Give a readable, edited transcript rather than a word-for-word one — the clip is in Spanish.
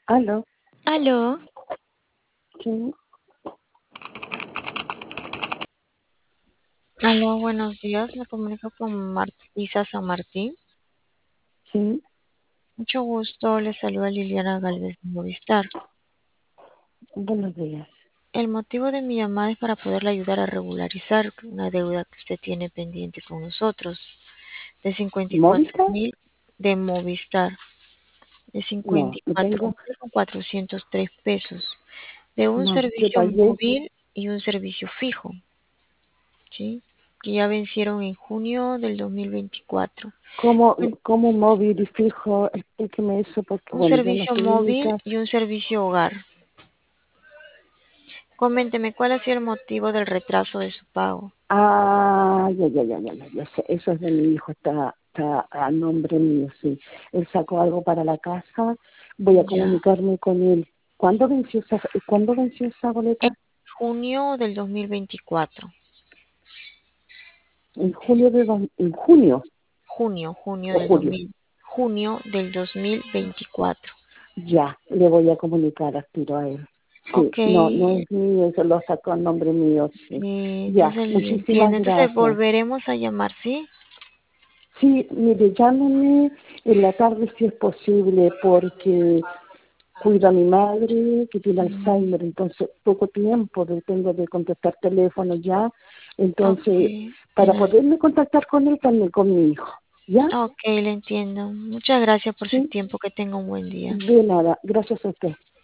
Aló, Aló, sí, aló, buenos días. Me comunico con Isa San Martín. sí, Mucho gusto. Le saluda Liliana Galvez de Movistar. buenos días. El motivo de mi llamada es para poderle ayudar a regularizar una deuda que usted tiene pendiente con nosotros de 54 ¿Movistar? mil de Movistar, de cincuenta No, y no cuatro tengo, mil con 403 pesos, de un no, yo servicio pagué. móvil y un servicio fijo, ¿sí? Que ya vencieron en junio del 2024. ¿Cómo móvil y fijo? Explíqueme eso porque, Un bueno, yo no servicio estoy en mi móvil casa. y un servicio hogar. Coménteme, ¿cuál ha sido el motivo del retraso de su pago? Ah, ya sé, eso es de mi hijo, está a nombre mío, sí. Él sacó algo para la casa, voy a Ya. comunicarme con él. ¿Cuándo venció esa En boleta? junio del 2024. En junio Junio o del julio. 2000. Junio del 2024. Ya, le voy a comunicar a tiro a él. Sí, Ok, no es mío, eso lo sacó a nombre mío, sí. Ya, entonces le entiendo. muchísimas Entonces gracias. volveremos a llamar, ¿sí? Sí, mire, llámeme en la tarde si es posible, porque cuido a mi madre que tiene Mm, Alzheimer, entonces poco tiempo tengo de contestar teléfono ya, ok, entonces para poderme contactar con él también con mi hijo, ¿ya? ok, le entiendo. Muchas gracias por su Sí, tiempo. Que tenga un buen día. de nada, gracias a usted.